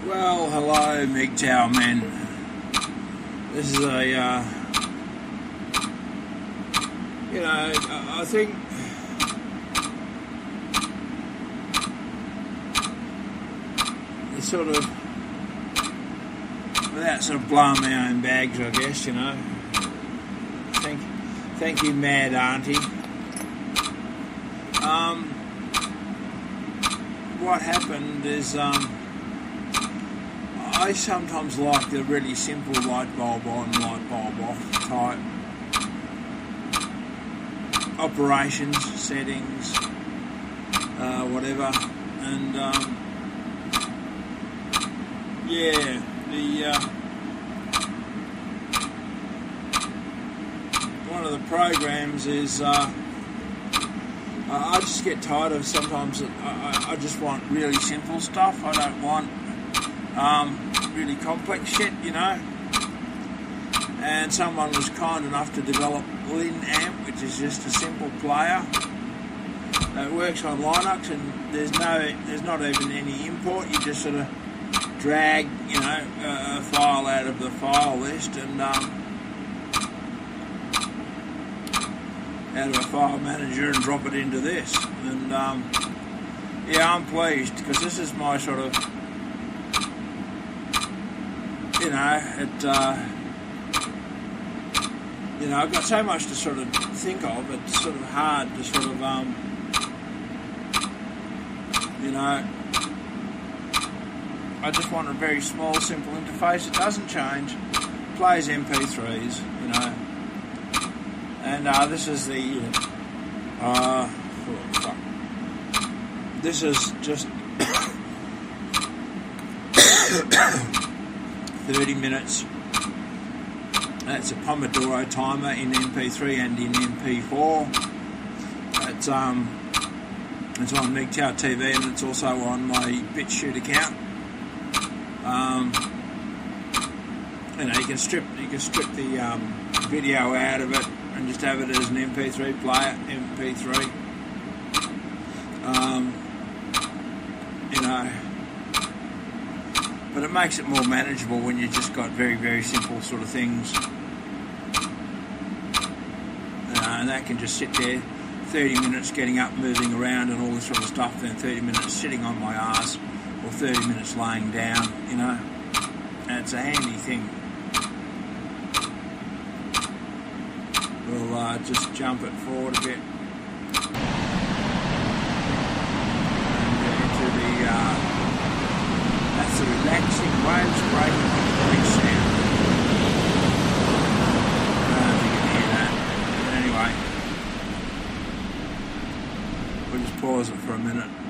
Well, hello, MGTOW men. This is I think it's sort of, without sort of blowing my own bags, I guess, Thank you, Mad Auntie. What happened is, I sometimes like the really simple light bulb on, light bulb off type operations, settings, whatever, and one of the programs is I just get tired of sometimes. I just want really simple stuff. I don't want really complex shit, And someone was kind enough to develop LinAmp, which is just a simple player that works on Linux, and there's not even any import. You just sort of drag, a file out of the file list and out of a file manager and drop it into this. And I'm pleased because this is my sort of, I've got so much to sort of think of. It's sort of hard to sort of, I just want a very small, simple interface. It doesn't change. Plays MP3s, And this is the, this is just 30 minutes. That's a Pomodoro timer in MP3 and in MP4. It's on MGTOW TV, and it's also on my BitChute account. You can strip the video out of it and just have it as an MP3 player, MP3. But it makes it more manageable when you just got very, very simple sort of things. And that can just sit there 30 minutes getting up, moving around and all this sort of stuff, then 30 minutes sitting on my ass, or 30 minutes laying down, And it's a handy thing. We'll just jump it forward a bit. That's the relaxing waves breaking on the beach sound. I don't know if you can hear that. But anyway, we'll just pause it for a minute.